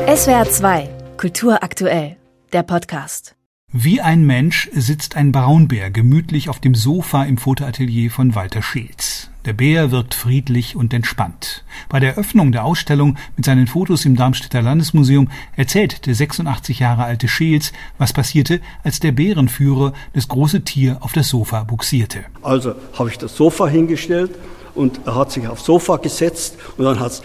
SWR 2, Kultur aktuell, der Podcast. Wie ein Mensch sitzt ein Braunbär gemütlich auf dem Sofa im Fotoatelier von Walter Scheels. Der Bär wirkt friedlich und entspannt. Bei der Eröffnung der Ausstellung mit seinen Fotos im Darmstädter Landesmuseum erzählt der 86 Jahre alte Scheels, was passierte, als der Bärenführer das große Tier auf das Sofa bugsierte. Also habe ich das Sofa hingestellt und er hat sich aufs Sofa gesetzt und dann hat es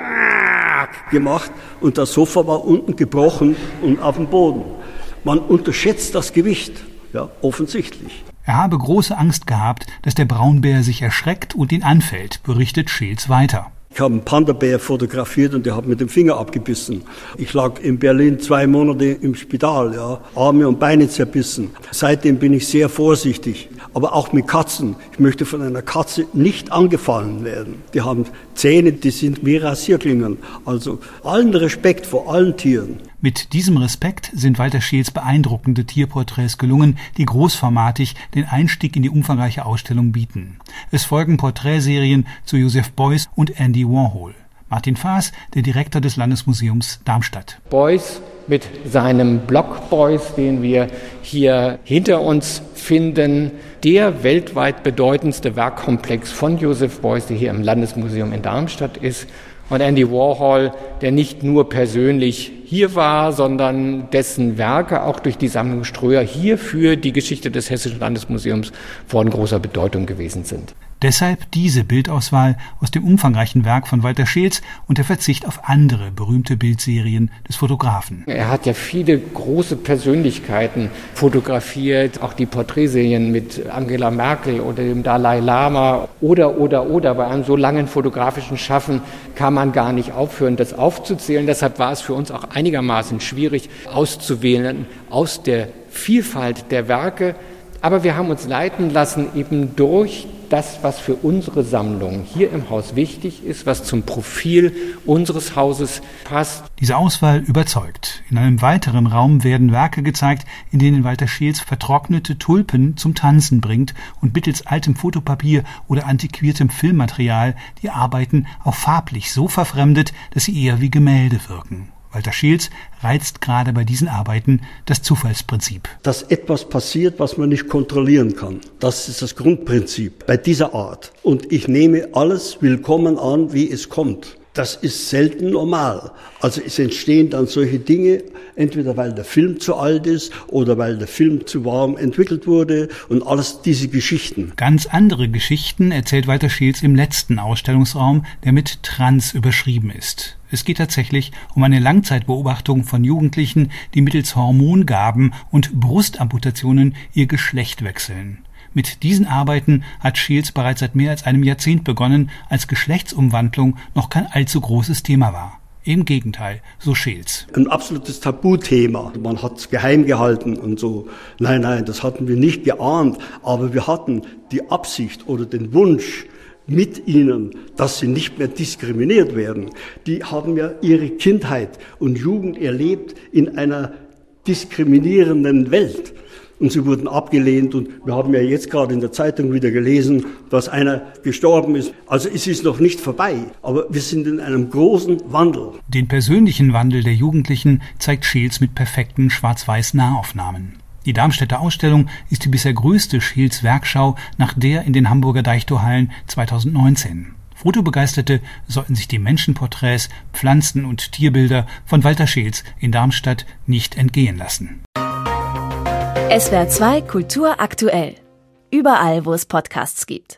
gemacht und das Sofa war unten gebrochen und auf dem Boden. Man unterschätzt das Gewicht, ja, offensichtlich. Er habe große Angst gehabt, dass der Braunbär sich erschreckt und ihn anfällt, berichtet Scheels weiter. Ich habe einen Panda-Bär fotografiert und der hat mit dem Finger abgebissen. Ich lag in Berlin 2 Monate im Spital, ja, Arme und Beine zerbissen. Seitdem bin ich sehr vorsichtig, aber auch mit Katzen. Ich möchte von einer Katze nicht angefallen werden. Die haben Zähne, die sind wie Rasierklingen. Also allen Respekt vor allen Tieren. Mit diesem Respekt sind Walter Scheels beeindruckende Tierporträts gelungen, die großformatig den Einstieg in die umfangreiche Ausstellung bieten. Es folgen Porträtserien zu Joseph Beuys und Andy Warhol. Martin Faas, der Direktor des Landesmuseums Darmstadt. Beuys mit seinem Block Beuys, den wir hier hinter uns finden, der weltweit bedeutendste Werkkomplex von Joseph Beuys, der hier im Landesmuseum in Darmstadt ist. Und Andy Warhol, der nicht nur persönlich hier war, sondern dessen Werke auch durch die Sammlung Ströer hier für die Geschichte des Hessischen Landesmuseums von großer Bedeutung gewesen sind. Deshalb diese Bildauswahl aus dem umfangreichen Werk von Walter Scheels und der Verzicht auf andere berühmte Bildserien des Fotografen. Er hat ja viele große Persönlichkeiten fotografiert, auch die Porträtserien mit Angela Merkel oder dem Dalai Lama oder. Bei einem so langen fotografischen Schaffen kann man gar nicht aufhören, das aufzuzählen. Deshalb war es für uns auch einigermaßen schwierig auszuwählen aus der Vielfalt der Werke. Aber wir haben uns leiten lassen eben durch das, was für unsere Sammlung hier im Haus wichtig ist, was zum Profil unseres Hauses passt. Diese Auswahl überzeugt. In einem weiteren Raum werden Werke gezeigt, in denen Walter Scheels vertrocknete Tulpen zum Tanzen bringt und mittels altem Fotopapier oder antiquiertem Filmmaterial die Arbeiten auch farblich so verfremdet, dass sie eher wie Gemälde wirken. Walter Scheels reizt gerade bei diesen Arbeiten das Zufallsprinzip. Dass etwas passiert, was man nicht kontrollieren kann. Das ist das Grundprinzip bei dieser Art. Und ich nehme alles willkommen an, wie es kommt. Das ist selten normal. Also es entstehen dann solche Dinge, entweder weil der Film zu alt ist oder weil der Film zu warm entwickelt wurde und alles diese Geschichten. Ganz andere Geschichten erzählt Walter Scheels im letzten Ausstellungsraum, der mit Trans überschrieben ist. Es geht tatsächlich um eine Langzeitbeobachtung von Jugendlichen, die mittels Hormongaben und Brustamputationen ihr Geschlecht wechseln. Mit diesen Arbeiten hat Scheels bereits seit mehr als einem Jahrzehnt begonnen, als Geschlechtsumwandlung noch kein allzu großes Thema war. Im Gegenteil, so Scheels. Ein absolutes Tabuthema. Man hat es geheim gehalten und so. Nein, das hatten wir nicht geahnt. Aber wir hatten die Absicht oder den Wunsch mit ihnen, dass sie nicht mehr diskriminiert werden. Die haben ja ihre Kindheit und Jugend erlebt in einer diskriminierenden Welt. Und sie wurden abgelehnt und wir haben ja jetzt gerade in der Zeitung wieder gelesen, dass einer gestorben ist. Also es ist noch nicht vorbei, aber wir sind in einem großen Wandel. Den persönlichen Wandel der Jugendlichen zeigt Scheels mit perfekten Schwarz-Weiß-Nahaufnahmen. Die Darmstädter Ausstellung ist die bisher größte Scheels Werkschau nach der in den Hamburger Deichtorhallen 2019. Fotobegeisterte sollten sich die Menschenporträts, Pflanzen- und Tierbilder von Walter Scheels in Darmstadt nicht entgehen lassen. SWR 2 Kultur aktuell. Überall, wo es Podcasts gibt.